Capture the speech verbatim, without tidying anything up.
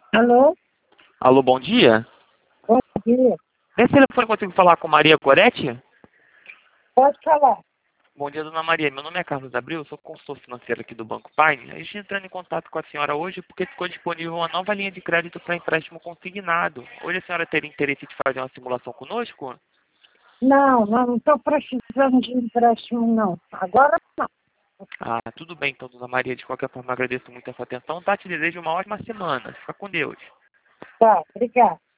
Alô? Alô, bom dia. Bom dia. Nesse telefone eu consigo falar com Maria Goretti? Pode falar. Bom dia, dona Maria. Meu nome é Carlos Abril, eu sou consultor financeiro aqui do Banco Pine. A gente entrando em contato com a senhora hoje porque ficou disponível uma nova linha de crédito para empréstimo consignado. Hoje a senhora teria interesse de fazer uma simulação conosco? Não, não estou precisando de empréstimo, não. Agora não. Ah, tudo bem então, dona Maria. De qualquer forma, agradeço muito a sua atenção. Tá, te desejo uma ótima semana. Fica com Deus. Tá, obrigada.